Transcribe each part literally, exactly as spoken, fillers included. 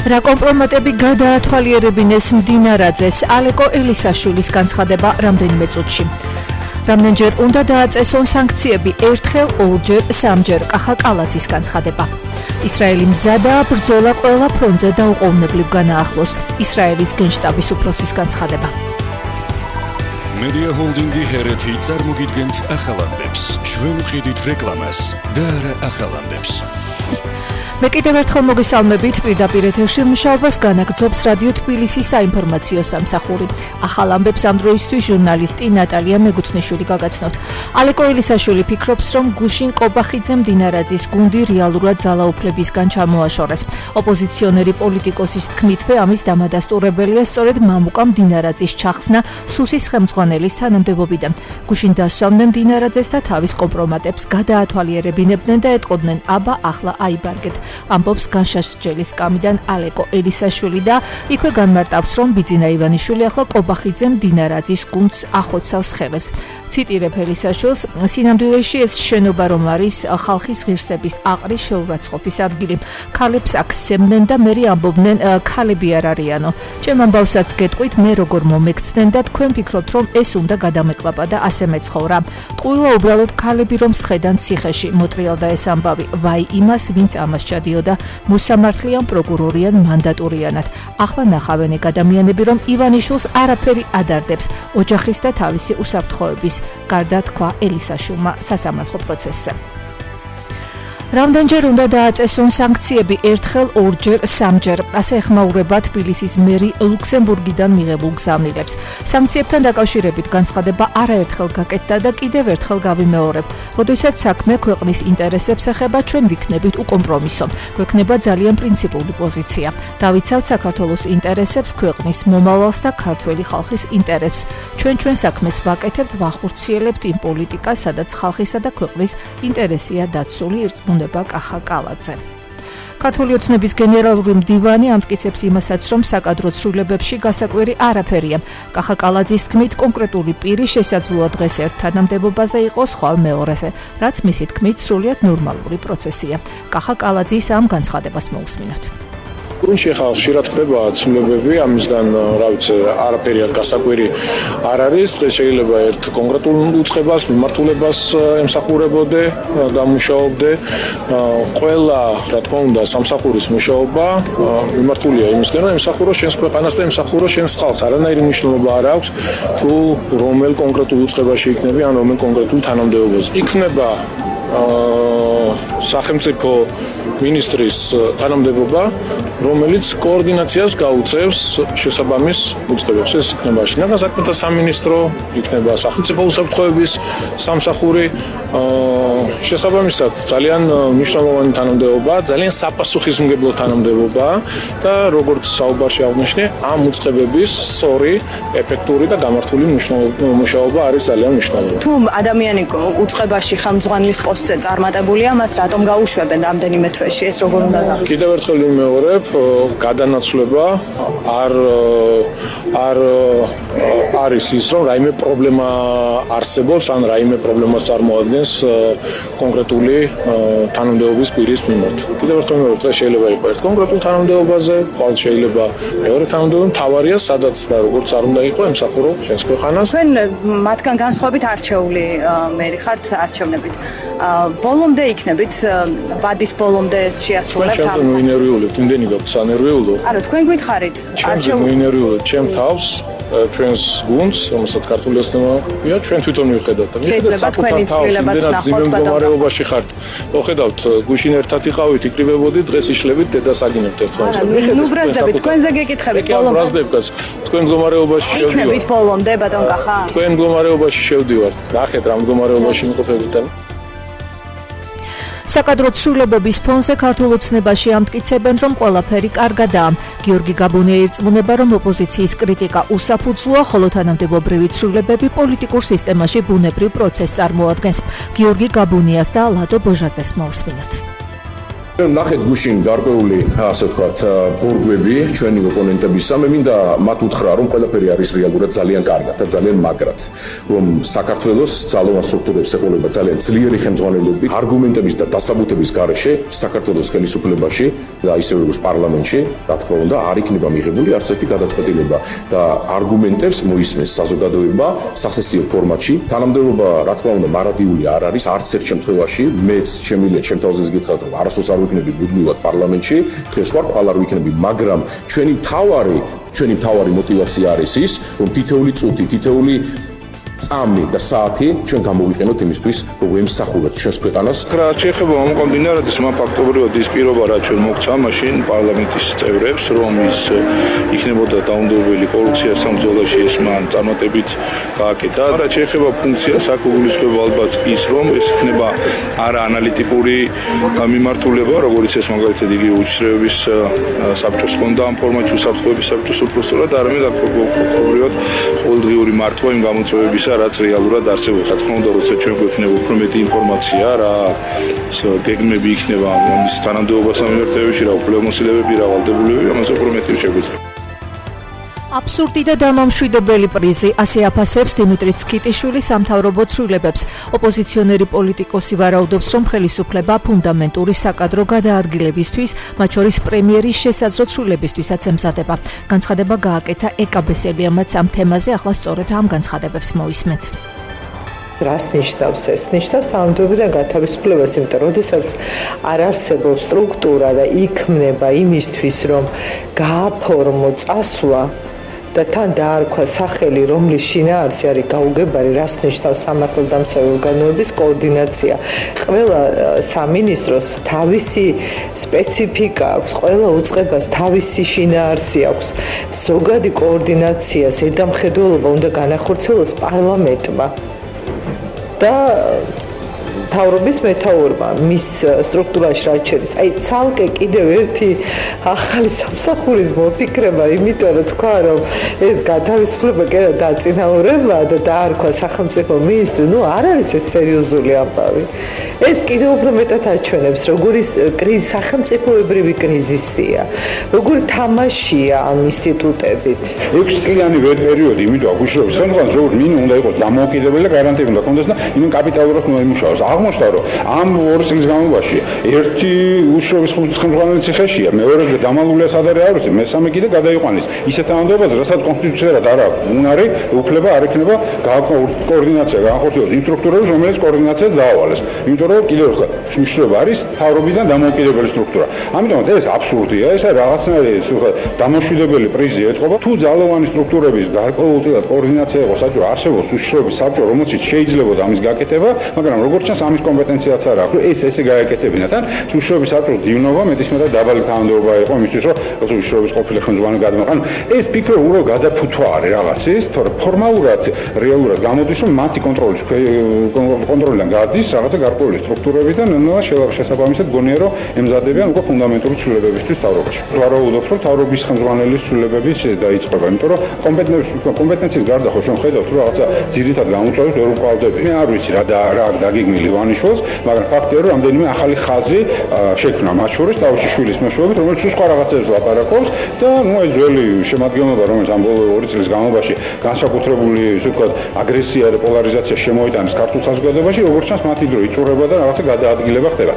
რა კომპრომატები გადაათვალიერებინეს მდინარაძეს ალეკო ელისაშვილის განცხადება რამდენიმე წუთში. რამდენჯერ უნდა დააწესონ სანქციები ერთხელ, ორჯერ, სამჯერ კახა-კალაძის განცხადება. ისრაელი მზადაა ბრძოლა ყველა ფრონტზე დაუყოვნებლივ განაახლოს. ისრაელის გენშტაბის უფროსის განცხადება. Media Holdingi ჰერეთი წარმოგიდგენთ ახალამდებს. ჩვენ ვყიდით რეკლამას და არა ახალამდებს. მე კიდევ ერთხელ მოგესალმებით პირდაპირ ეთერში მუშაობას განაგრძობს რადიო თბილისის საინფორმაციო სამსახური. ახალ ამბებს ამ დროისთვის ჟურნალისტი ნატალია მეგუთნიშვილი გაგაცნოთ. ალეკო ელისაშვილი ფიქრობს, რომ გუშინ კობახიძემ დინარაძის გუნდი რეალურად ძალაუფლებისგან ჩამოაშორეს. ოპოზიციონერი პოლიტიკოსის თქმითვე ამის დამადასტურებელია სწორედ მამუკამ დინარაძის ჩახსნა სუსის ხელმძღვანელის თანამდებობიდან. გუშინ დასვამდნენ დინარაძეს და თავის კომპრომატებს გადაათვალიერებინებდნენ და ეტყოდნენ აბა ახლა აიბარგეთ. ამბობს განშასჯელის კამიდან ალეკო ელისაშვილი და იქვე განმარტავს, რომ ბიძინა ივანიშვილი ახლა კობახიძემ დინარაძის გუნდს ახოცავს ხელებს. ციტირებ ელისაშვილს, სინამდვილეში ეს შენობა რომ არის ხალხის ღირსების აყრის შეურაცხყოფის ადგილი. ქალებს აქ სცემდნენ და მერე ამბობდნენ ქალები არ არიანო. ჩემ ამბავსაც გეტყვით, მე როგორ მომექცდნენ და თქვენ ფიქრობთ, რომ ეს უნდა გადამეკლაპა და ასე მეცხოვრა. ტყუილა უბრალოდ ქალები რომ სხედან ციხეში, მოტრიალდა ეს ამბავი. ვაი იმას, ვინც ამას ჩადიოდა მოსამართლიან პროკურორიან მანდატურიანად. ახლა ნახავენ ეგ ადამიანები, რომ ივანიშვილს არაფერი ადარდებს ოჯახის და თავისი უსაფრთხოების გარდა თქვა ელისაშვილმა სასამართლო პროცესზე. რამდენჯერ უნდა დააწესონ სანქციები ერთხელ, ორჯერ, სამჯერ, ასე ეხმაურება თბილისის მერი ლუქსემბურგიდან მიღებულ გზავნილებს. სანქციებთან დაკავშირებით განცხადება არაერთხელ გაკეთდა და კიდევ ერთხელ გავიმეორებ. როდესაც საქმე ქვეყნის ინტერესებს ეხება, ჩვენ ვიქნებით უკომპრომისო. გვექნება ძალიან პრინციპული პოზიცია. დავიცავთ საქართველოს ინტერესებს, ქვეყნის მომავალს და ქართველი ხალხის ინტერესებს. ჩვენ ჩვენ საქმეს ვაკეთებთ, ვახორციელებთ იმ პოლიტიკას, სადაც ხალხისა და ქვეყნის ინტერესია დაცული, ირწმუნება კახა-კალაძე. ქართული ოცნების გენერალური მდივანი ამტკიცებს იმასაც, რომ საკადრო ცვლილებებში გასაკვირი არაფერია. კახა-კალაძის თქმით, კონკრეტული პირი შესაძლოა დღეს ერთ თანამდებობაზე იყოს, ხვალ მეორეზე, რაც მისი თქმით სრულიად ნორმალური პროცესია. კახა-კალაძის ამ განცხადებას მოусმინოთ. გუნდში ხალხ ხშირად ხდება ცვლილებები, ამისგან რა ვიცი, არაფერი გასაკვირი არ არის. დღეს შეიძლება ერთ კონკრეტულ უწყებას, მიმართულებას ემსახურებოდე და მუშაობდე. ყველა, რა თქმა უნდა, სამსახურის მუშაობა მიმართულია იმისკენ, რომ ემსახუროს შენს ქვეყანას და ემსახუროს შენს ხალხს. არანაირი მნიშვნელობა არ აქვს, თუ რომელ კონკრეტულ უწყებაში იქნები, ან რომელ კონკრეტულ თანამდებობაზე. იქნება სახელმწიფო მინისტრის თანამდებობა, რომელიც კოორდინაციას გაუწევს შესაბამის უწყებებს. ეს იქნება შინაგან საქმეთა სამინისტრო, იქნება სახელმწიფო უსაფრთხოების სამსახური. შესაბამისად ძალიან მნიშვნელოვანი თანამდებობა, ძალიან საპასუხისმგებლო თანამდებობა და როგორც საუბარში აღნიშნე, ამ უწყებების სწორი, ეფექტური და გამართული მუშაობა არის ძალიან მნიშვნელოვანი. თუ ადამიანი უწყებაში ხელმძღვანელის პოსტზე წარმატებულია, მას რატომ გაუშვებენ რამდენიმე თვეში? ეს როგორ უნდა გახდეს? კიდევ ერთხელ ვიმეორებ, გადანაცვლება არ არ არის ის, რომ რაიმე პრობლემა არსებობს, ან რაიმე პრობლემას წარმოადგენს კონკრეტული თანამდებობის პირის მიმართ. კიდევ ერთხელ ვიმეორებ, დღეს შეიძლება იყოს ერთ კონკრეტულ თანამდებობაზე, ხვალ შეიძლება მეორე თანამდებობა, მთავარია სადაც და როგორც არ უნდა იყოს, ემსახურო შენს ქვეყანას. თქვენ მათგან განსხვავებით არჩეული მერი ხართ, არჩევნებით. ბოლომდე იქნებით, ვადის ბოლომდე შეასრულებთ ამ. ჩვენ ვინერვიულებთ, იმდენი გაქვს ანერვიულო. არა, თქვენ გითხარით, არჩევნები ვინერვიულებთ ჩემ თავს, ჩვენს გუნდს, რომელსაც ქართული ოცნება, ჩვენ თვითონ მივხედავთ. შეიძლება თქვენი ცვლილებაც ნახოთ მდგომარეობაში ხართ. მოხედავთ, გუშინ ერთად იყავით, იკრიბებოდით, დღეს იშლებით, დედას აგინებთ ერთმანეთს. ნუ ბრაზდებით, თქვენზე გეკითხებით ბოლომდე. ბრაზდებკაც, თქვენ მდგომარეობაში შევდივართ. იქნებით ბოლომდე, ბატონ კახა? თქვენ მდგომარეობაში შევდივართ. ნახეთ რა მდგომარეობაში იმყოფებით. საკადრო ცვლილებების ფონზე ქართულ ოცნებაში ამტკიცებენ, რომ ყველაფერი კარგადაა. გიორგი გაბუნია ირწმუნება, რომ ოპოზიციის კრიტიკა უსაფუძვლოა, ხოლო თანამდებობრივი ცვლილებები პოლიტიკურ სისტემაში ბუნებრივ პროცესს წარმოადგენს. გიორგი გაბუნიას და ლადო ბოჟაძეს მოусმინოთ. ნახეთ გუშინ გარკვეული, ასე ვთქვათ, ბორგვები ჩვენი ოპონენტებისა. მე მინდა მათ უთხრა, რომ ყველაფერი არის რეალურად ძალიან კარგად და ძალიან მაგრად, რომ საქართველოს ძალოვან სტრუქტურებს ეყოლება ძალიან ძლიერი ხელმძღვანელები, არგუმენტების და დასაბუთების გარეშე საქართველოს ხელისუფლებაში და ისევე როგორც პარლამენტში, რა თქმა უნდა, არ იქნება მიღებული არც ერთი გადაწყვეტილება და არგუმენტებს მოისმენს საზოგადოება სასესიო ფორმატში. თანამდებობა, რა თქმა უნდა, მარადიული არ არის არც ერთ შემთხვევაში. მეც შემიძლია ჩემ თავზე გითხრათ, რომ არასდროს არ ვიქნები მუდმივად პარლამენტში, დღეს ვარ ხვალ არ ვიქნები, მაგრამ ჩვენი თავარი, ჩვენი თავარი мотиваცია არის ის, რომ თითოეული წუთი, თითოეული წამი და საათი ჩვენ გამოვიყენოთ იმისთვის, რომ ვემსახუროთ ჩვენს ქვეყანას. რაც შეეხება ამ კომბინარადის მან ფაქტობრივად ის პირობა, რაც ჩვენ მოგცა მაშინ პარლამენტის წევრებს, რომ ის იქნებოდა დაუნდობელი კორუფციას სამძოლაში, ეს მან წარმატებით გააკეთა. რაც შეეხება ფუნქციას, აქ უგულისხმება ალბათ ის, რომ ეს იქნება არა ანალიტიკური მიმართულება, როგორც ეს მაგალითად იგი უჩრეების საბჭოს ჰქონდა ამ ფორმატში, უსაფრთხოების საბჭოს უპროსტორად, არამედ აქ ფაქტობრივად ყოველდღიური მართვა იმ გამოწვევების რაც რეალურად არსებობს. რა თქმა უნდა, როცა ჩვენ გვექნება უფრო მეტი ინფორმაცია, რა გეგმები იქნება ამის თანამდებობასთან მიმართებაში, რა უფლებამოსილებები, რა ვალდებულებები, ამაზე უფრო მეტი შეგვიძლია. აბსურდი და დამამშვიდებელი პრიზი, ასე აფასებს დიმიტრი ცქიტიშვილი სამთავრობო ცვლილებებს. ოპოზიციონერი პოლიტიკოსი ვარაუდობს, რომ ხელისუფლება ფუნდამენტური საკადრო გადაადგილებისთვის, მათ შორის პრემიერის შესაძლო ცვლილებისთვისაც ემზადება. განცხადება გააკეთა ეკა ბესელიამაც ამ თემაზე, ახლა სწორედ ამ განცხადებებს მოვისმენთ. რას ნიშნავს ეს? ნიშნავს თანამდებობიდან გათავისუფლებას, იმიტომ რომ როდესაც არ არსებობს სტრუქტურა და იქმნება იმისთვის, რომ გააფორმო წასვლა და თან დაარქვა სახელი, რომლის შინაარსი არის გაუგებარი, რას ნიშნავს სამართალდამცავი ორგანოების კოორდინაცია. ყველა სამინისტროს თავისი სპეციფიკა აქვს, ყველა უწყებას თავისი შინაარსი აქვს. ზოგადი კოორდინაცია, ზედამხედველობა უნდა განახორციელოს პარლამენტმა. და თავრობის მეთაურმა მის სტრუქტურაში რაც შედის. აი ცალკე კიდევ ერთი ახალი სამსახურის მოფიქრება, იმიტომ რომ თქვა, რომ ეს გათავისუფლება კიდევ დაწინაურება და დაარქვა სახელმწიფო მინისტრი, ნუ არ არის ეს სერიოზული ამბავი. ეს კიდევ უფრო მეტად აჩვენებს, როგორი კრიზისი, სახელმწიფოებრივი კრიზისია, როგორი თამაშია ამ ინსტიტუტებით. ექვსი წლიანი პერიოდი, იმიტომ აღნიშნავს, ხელმძღვანელს როგორც მინიმუმ უნდა იყოს დამოუკიდებელი და გარანტია უნდა ჰქონდეს და იმენ კაპიტალურად უნდა იმუშაოს. აღმოჩნდა, რომ ამ ორი წლის განმავლობაში ერთი უშუალოდ ხელმძღვანელი ციხეშია, მეორე დამალულია სადარი არის, მესამე კიდე გადაიყვანეს. ისეთ თანამდებობაზე, რასაც კონსტიტუციურად არ აქვს უნარი, უფლება არ ექნება კოორდინაცია, განახორციელოს იმ სტრუქტურებს, რომელიც კოორდინაციას დაავალეს. იმიტომ რომ კიდევ ერთხელ უშუალოდ არის თავრობიდან დამოუკიდებელი სტრუქტურა. ამიტომაც ეს აბსურდია, ეს რაღაცნაირი დამოშვიდებელი პრიზი ეთყობა. თუ ძალოვანი სტრუქტურების გარკვეულწილად კოორდინაცია იყო საჭირო, არსებობს უშუალოდ საბჭო, რომელშიც შეიძლებოდა ამის გაკეთება, მაგრამ როგორც ჩანს ამის კომპეტენციაც არ აქვს. ეს ესე გააკეთებინა თან უშუალოდ საბჭოს დივნობა მეტისმეტად დაბალი თანამდებობა იყო იმისთვის, რომ უშუალოდ ყოფილი ხელმძღვანელი გადმოყან. ეს ფიქრობ უბრალოდ გადაფუთვა არის რაღაცის, თორე ფორმალურად რეალურად გამოდის, რომ მათი კონტროლის კონტროლიდან გადის რაღაცა გარკვეული სტრუქტურებიდან და შესაბამისად გონია, რომ ემზადებიან უკვე ფუნდამენტური ცვლილებებისთვის თავრობაში. ვარაუდობ, რომ თავრობის ხელმძღვანელის ცვლილებების დაიწყება, იმიტომ რომ კომპეტენციის გარდა ხო ჩვენ ხედავთ, რომ რაღაცა ძირითად გამოწვევებს ვერ უყავდები. მე არ ვიცი რა და რა დაგიგმილი ვანიშვილს, მაგრამ ფაქტია, რომ რამდენიმე ახალი ხაზი შექმნა მათ შორის თავშიშვილის მეშვეობით, რომელიც სხვა რაღაცებს ლაპარაკობს და ნუ ეს ძველი შემადგენლობა, რომელიც ამ ბოლო ორი წლის განმავლობაში განსაკუთრებული, ისე ვთქვათ, აგრესია და პოლარიზაცია შემოიტანეს ქართულ საზოგადოებაში, როგორც ჩანს, მათი დრო იწურება და რაღაცა გადაადგილება ხდება.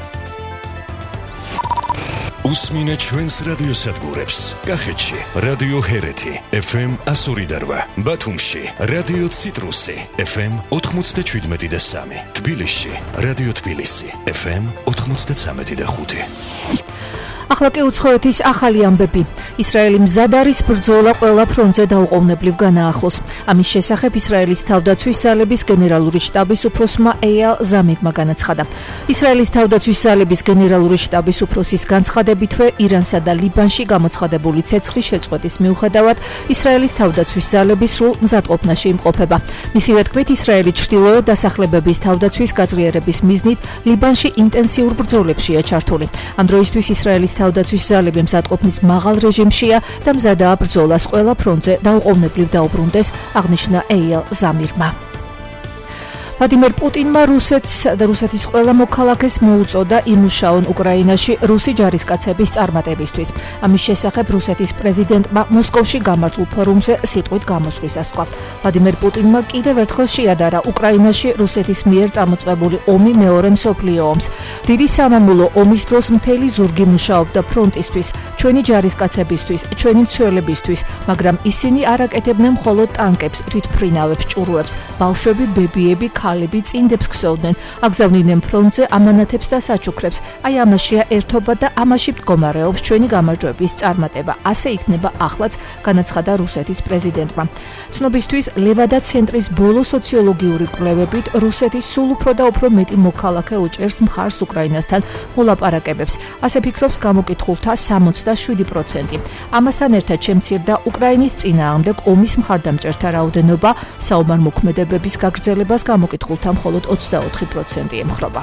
უსმინე ჩვენს რადიოსადგურებს. კახეთში რადიო ჰერეთი ეფ ემ εκατო ორი და რვა, ბათუმში რადიო ციტრუსი ეფ ემ ოთხმოცდაშვიდმეტი და სამი, თბილისში რადიო თბილისი ეფ ემ ოთხმოცდაცამეტი და ხუთი. ახლა კი უცხოეთის ახალი ამბები. ისრაელი მზად არის ბრძოლა ყველა ფრონტზე დაუყოვნებლივ განაახლოს. ამის შესახებ ისრაელის თავდაცვის ძალების გენერალური შტაბის უფროსმა ეიალ ზამირმა განაცხადა. ისრაელის თავდაცვის ძალების გენერალური შტაბის უფროსის განცხადებითვე ირანსა და ლიბანში გამოცხადებული ცეცხლის შეწყვეტის მიუხედავად ისრაელის თავდაცვის ძალები სრულ მზადყოფნაში იმყოფება. მისივე თქმით, ისრაელი ჩრდილოეთ დასახლებების თავდაცვის გაძლიერების მიზნით ლიბანში ინტენსიურ ბრძოლებშია ჩართული. ამ დროისთვის ისრაელის თავდაცვის ძალები მზადყოფნის მაღალ რეჟიმშია და მზადაა ბრძოლას ყველა ფრონტზე დაუყოვნებლივ დაუბრუნდეს, აღნიშნა ეიალ ზამირმა. ვლადიმერ პუტინმა რუსეთს და რუსეთის ყველა მოქალაქეს მოუწოდა იმუშაონ უკრაინაში რუსი ჯარისკაცების წარმატებისთვის. ამის შესახებ რუსეთის პრეზიდენტმა მოსკოვში გამართულ ფორუმზე სიტყვით გამოსვლისას თქვა. ვლადიმერ პუტინმა კიდევ ერთხელ შეადარა უკრაინაში რუსეთის მიერ წამოწყებული ომი მეორე მსოფლიო ომს. დიდი სამამულო ომის დროს მთელი ზურგი მუშაობდა ფრონტისთვის, ჩვენი ჯარისკაცებისთვის, ჩვენი მცველებისთვის, მაგრამ ისინი არ აკეთებდნენ მხოლოდ ტანკებს, თვითმფრინავებს, ჭურვებს, ბავშვები, ბებიები, ქალები წინდებს ქსოვდნენ, აგზავნიდნენ ფრონტზე ამანათებს და საჩუქრებს. აი ამაშია ერთობა და ამაში მდგომარეობს ჩვენი გამარჯვების წარმატება. ასე იქნება ახლაც, განაცხადა რუსეთის პრეზიდენტმა. ცნობისთვის, ლევადა ცენტრის ბოლო სოციოლოგიური კვლევებით რუსეთის სულ უფრო და უფრო მეტი მოქალაქე უჭერს მხარს უკრაინასთან მოლაპარაკებებს. ასე ფიქრობს გამოკითხულთა სამოცდაშვიდი პროცენტი. ამასთან ერთად შემცირდა უკრაინის წინააღმდეგ ომის მხარდამჭერთა რაოდენობა, საომარ მოქმედებების გაგრძელებას გამოკითხულთა მხოლოდ ოცდაოთხი პროცენტი ემხრობა.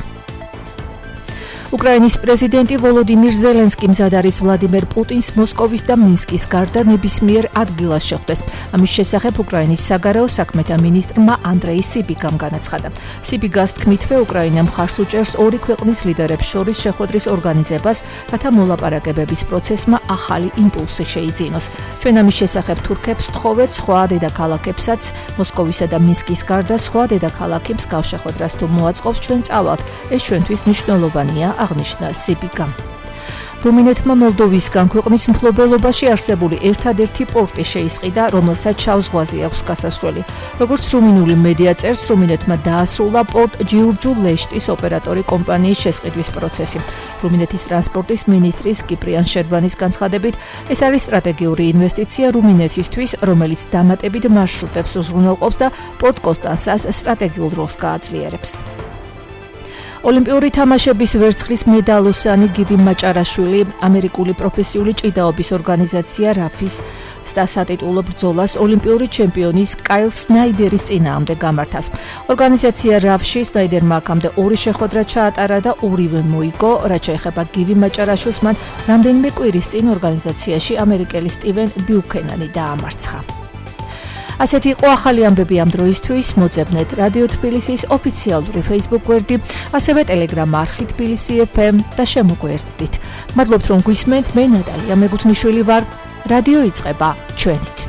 უკრაინის პრეზიდენტი ვოლოდიმირ ზელენსკი მზად არის ვლადიმერ პუტინს მოსკოვის და მინსკის გარდა ნებისმიერ ადგილას შეხვდეს. ამის შესახებ უკრაინის საგარეო საქმეთა მინისტრმა ანდრეი სიბიგამ განაცხადა. სიბიგას თქმითვე უკრაინა მხარს უჭერს ორი ქვეყნის ლიდერებს შორის შეხვედრის ორგანიზებას, რათა მოლაპარაკებების პროცესმა ახალი იმპულსი შეიძინოს. ჩვენ ამის შესახებ თურქებს ვთხოვეთ, სხვა დედაქალაქებსაც, მოსკოვისა და მინსკის გარდა სხვა დედაქალაქი მსგავს შეხვედრას თუ მოაწყობს, ჩვენ წავალთ. ეს ჩვენთვის მნიშვნელოვანია, აღნიშნა სიბიგამ. რუმინეთმა მოლდოვისგან ქვეყნის მფლობელობაში არსებული ერთადერთი პორტი შეისყიდა, რომელსაც შავ ზღვაზე აქვს გასასვლელი. როგორც რუმინული მედია წერს, რუმინეთმა დაასრულა პორტ ჯიურჯუ-ლეშტის ოპერატორი კომპანიის შესყიდვის პროცესი. რუმინეთის ტრანსპორტის ministris კიპრიან შერბანის განცხადებით, ეს არის სტრატეგიული ინვესტიცია რუმინეთისთვის, რომელიც დამატებით მარშრუტებს უზრუნველყოფს და პორტ კონსტანსას სტრატეგიულ როლს გააძლიერებს. ოლიმპიური თამაშების ვერცხლის მედალოსანი გივი მაჭარაშვილი ამერიკული პროფესიული ჭიდაობის ორგანიზაცია რაფის სტასატიტულო ბრძოლას ოლიმპიური ჩემპიონის კაილ სნაიდერის წინააღმდეგ გამართავს. ორგანიზაცია რაფში სნაიდერმა აქამდე ორი შეხვედრა ჩაატარა და ორივე მოიგო, რაც შეეხება გივი მაჭარაშვილს, მან რამდენიმე კვირის წინ ორგანიზაციაში ამერიკელი სტივენ ბიუქენანი დაამარცხა. ასეთი იყო ახალი ამბები ამ დროისთვის. მოძებნეთ რადიო თბილისის ოფიციალური Facebook გვერდი, ასევე Telegram არხი თბილისი ეფ ემ და შემოგვერდით. მადლობთ რომ გვისმენთ. მე ნატალია მეგუთნიშვილი ვარ. რადიო იწყება ჩვენით.